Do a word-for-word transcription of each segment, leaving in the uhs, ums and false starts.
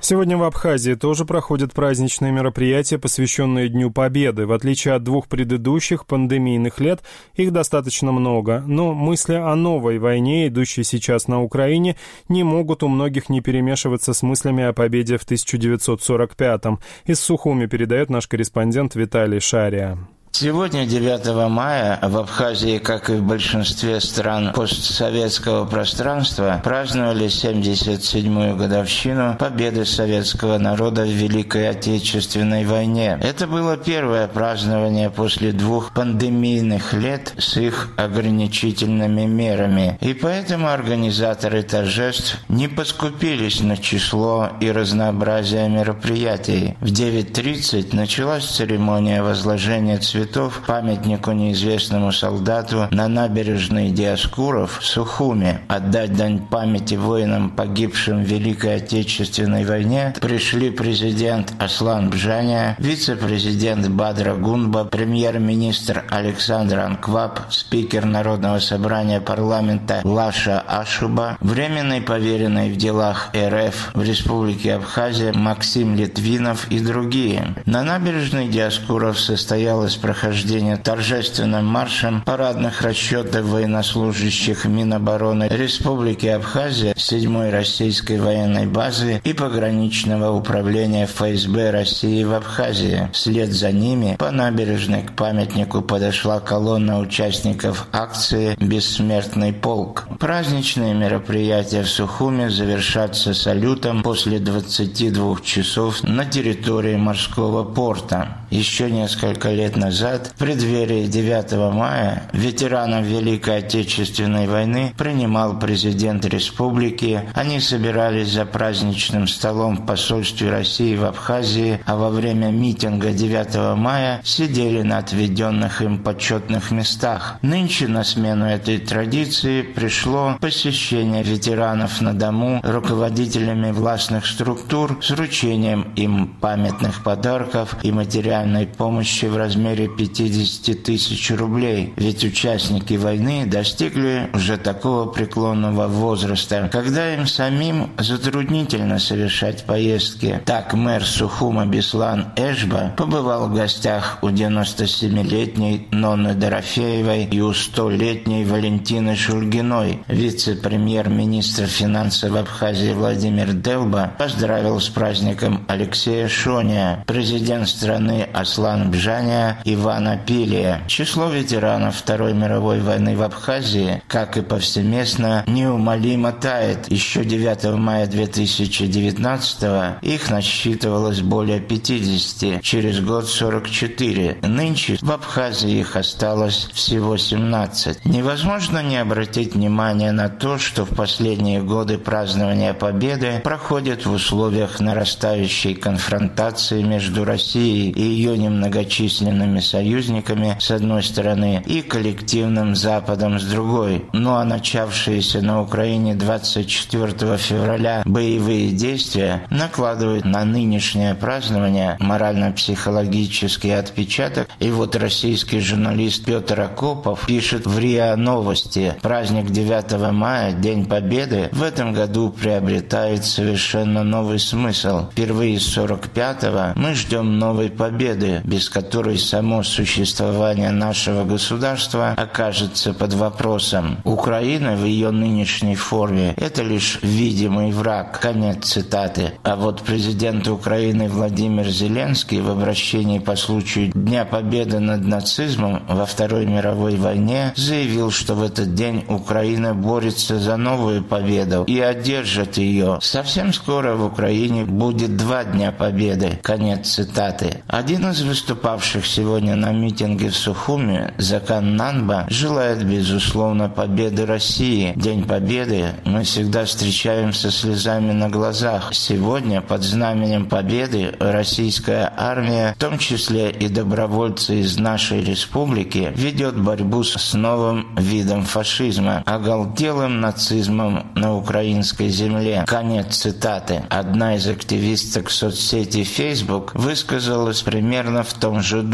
Сегодня в Абхазии тоже проходят праздничные мероприятия, посвященные Дню Победы. В отличие от двух предыдущих пандемийных лет, их достаточно много. Но мысли о новой войне, идущей сейчас на Украине, не могут у многих не перемешиваться с мыслями о победе в тысяча девятьсот сорок пятом. Из Сухуми передает наш корреспондент Виталий Шария. Сегодня, девятого мая, в Абхазии, как и в большинстве стран постсоветского пространства, праздновали семьдесят седьмую годовщину победы советского народа в Великой Отечественной войне. Это было первое празднование после двух пандемийных лет с их ограничительными мерами, и поэтому организаторы торжеств не поскупились на число и разнообразие мероприятий. В девять тридцать началась церемония возложения цветов памятнику неизвестному солдату на набережной Диоскуров в Сухуми. Отдать дань памяти воинам, погибшим в Великой Отечественной войне, пришли президент Аслан Бжаня, вице-президент Бадра Гунба, премьер-министр Александр Анкваб, спикер Народного собрания парламента Лаша Ашуба, временный поверенный в делах РФ в Республике Абхазия Максим Литвинов и другие. На набережной Диоскуров состоялось прохождение торжественным маршем парадных расчетов военнослужащих Минобороны Республики Абхазия, седьмой российской военной базы и пограничного управления ФСБ России в Абхазии. Вслед за ними по набережной к памятнику подошла колонна участников акции «Бессмертный полк». Праздничные мероприятия в Сухуми завершатся салютом после двадцати двух часов на территории морского порта. Еще несколько лет назад, в преддверии девятого мая, ветеранов Великой Отечественной войны принимал президент республики. Они собирались за праздничным столом в посольстве России в Абхазии, а во время митинга девятого мая сидели на отведенных им почетных местах. Нынче на смену этой традиции пришло посещение ветеранов на дому руководителями властных структур с вручением им памятных подарков и материальной помощи в размере пятидесяти тысяч рублей. Ведь участники войны достигли уже такого преклонного возраста, когда им самим затруднительно совершать поездки. Так мэр Сухума Беслан Эшба побывал в гостях у девяностосемилетней Нонны Дорофеевой и у столетней Валентины Шульгиной. Вице-премьер-министр финансов Абхазии Владимир Делба поздравил с праздником Алексея Шония. Президент страны Аслан Бжаня Ивана Пилия. Число ветеранов Второй мировой войны в Абхазии, как и повсеместно, неумолимо тает. Еще девятого мая две тысячи девятнадцатого их насчитывалось более пятидесяти, через год сорок четыре. Нынче в Абхазии их осталось всего семнадцать. Невозможно не обратить внимание на то, что в последние годы празднования Победы проходит в условиях нарастающей конфронтации между Россией и ее немногочисленными союзниками с одной стороны и коллективным Западом с другой. Ну а начавшиеся на Украине двадцать четвёртого февраля боевые действия накладывают на нынешнее празднование морально-психологический отпечаток. И вот российский журналист Петр Акопов пишет в РИА Новости: праздник девятого мая, День Победы, в этом году приобретает совершенно новый смысл. Впервые с сорок пятого мы ждем новой победы, без которой само существование нашего государства окажется под вопросом. Украина в ее нынешней форме – это лишь видимый враг. Конец цитаты. А вот президент Украины Владимир Зеленский в обращении по случаю Дня Победы над нацизмом во Второй мировой войне заявил, что в этот день Украина борется за новую победу и одержит ее. Совсем скоро в Украине будет два Дня Победы. Конец цитаты. Один из выступавших сегодня на митинге в Сухуми, Закан Нанба, желает, безусловно, победы России. День Победы мы всегда встречаем со слезами на глазах. Сегодня под знаменем Победы российская армия, в том числе и добровольцы из нашей республики, ведет борьбу с новым видом фашизма, оголтелым нацизмом на украинской земле. Конец цитаты. Одна из активисток соцсети Facebook высказалась примерно в том же духе.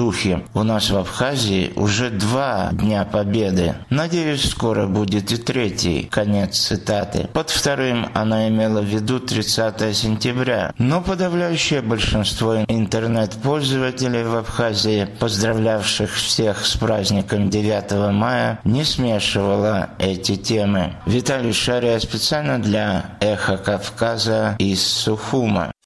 У нас в Абхазии уже два Дня Победы. Надеюсь, скоро будет и третий. Конец цитаты. Под вторым она имела в виду тридцатое сентября. Но подавляющее большинство интернет-пользователей в Абхазии, поздравлявших всех с праздником девятого мая, не смешивало эти темы. Виталий Шария специально для «Эхо Кавказа» из Сухума.